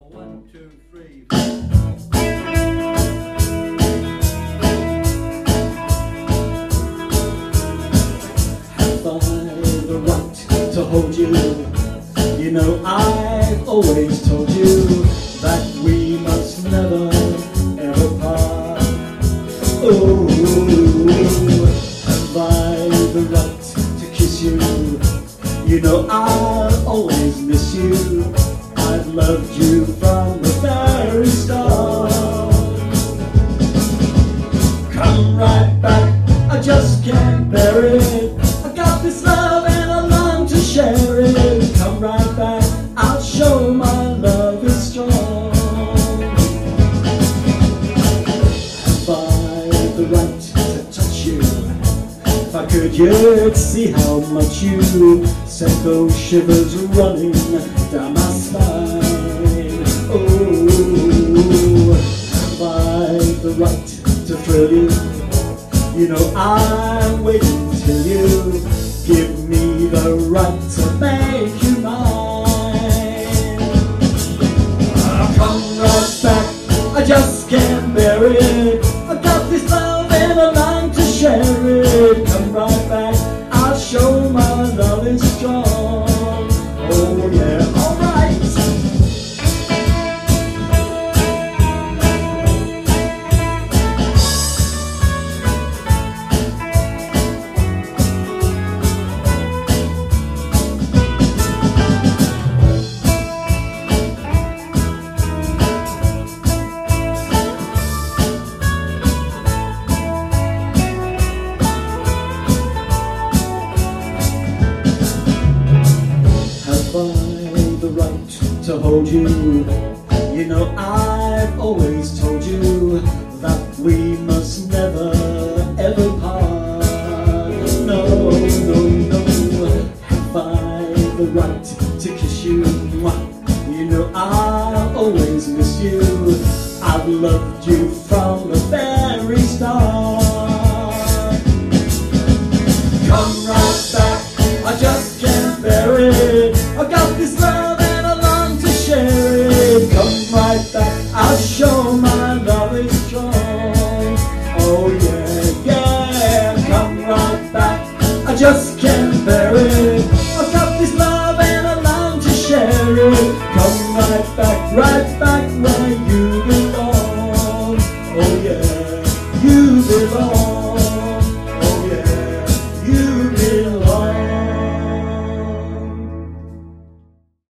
One, two, three. Have I the right to hold you? You know I've always told you that we must never ever part. Oh, have I the right to kiss you? You know I'll always miss you. I've loved you from the very start. Come right back, I just can't bear it. I got this love and I long to share it. Come right back, I'll show my love is strong. Have I the right to touch you? If I could, you'd see how much you sent those shivers running down my spine. Oh, have I the right to thrill you? You know I'm waiting till you give me the right to make you mine. Come right back, I just can't bear it. I got this love and I long to share it. Come right back, I'll show my love is strong. Oh yeah, alright. The right to hold you. You know I've always told you that we must never ever part. No, no, no. Have I the right to kiss you? You know I'll always miss you. I've loved you from the very start. Come right back, I just can't bear it. I got this love and I long to share it. Come right back, I'll show my love is strong. Oh yeah, yeah, come right back, I just can't bear it. I got this love and I long to share it.